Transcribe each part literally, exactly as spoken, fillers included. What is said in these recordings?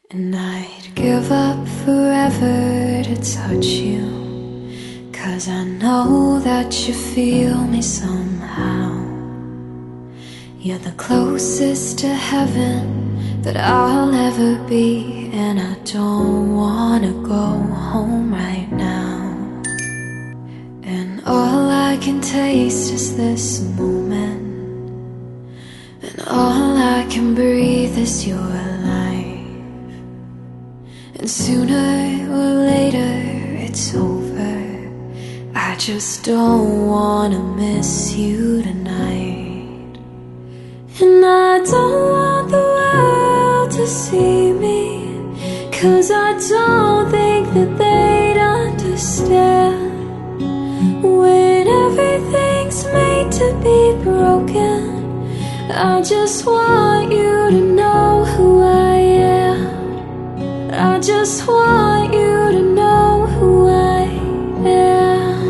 And I'd give up forever to touch you, 'cause I know that you feel me somehow. You're the closest to heaven that I'll ever be, and I don't wanna go home right now. And all I can taste is this moment, and all I can breathe is your life. And sooner or later it's over. I just don't wanna miss you tonight. And I don't want the world to see me, 'cause I don't think that they'd understand. When everything's made to be broken, I just want you to know who I am. I just want you to know who I am.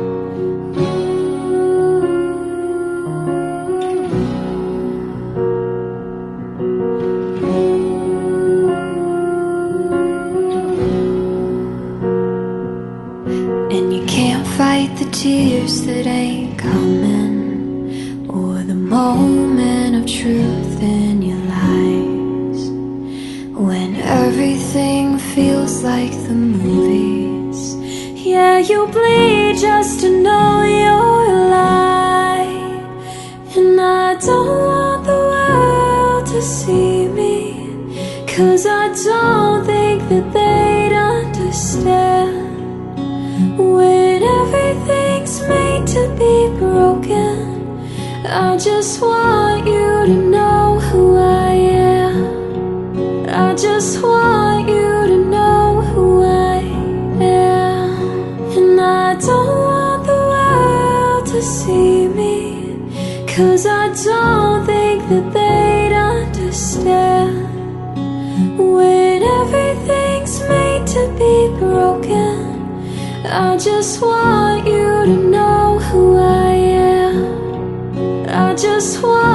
And you can't fight the tears that ain't coming, or the moment of truth in your lies. When everything feels like the movies, yeah, you bleed just to know you're alive. And I don't want the world to see me, 'cause I don't think that they'd understand. When everything's made to be broken, I just want you to know who I am. I just want you to know who I am. And I don't want the world to see me, 'cause I don't think that they'd understand. When everything's made to be broken, I just want you to know who I am. I just want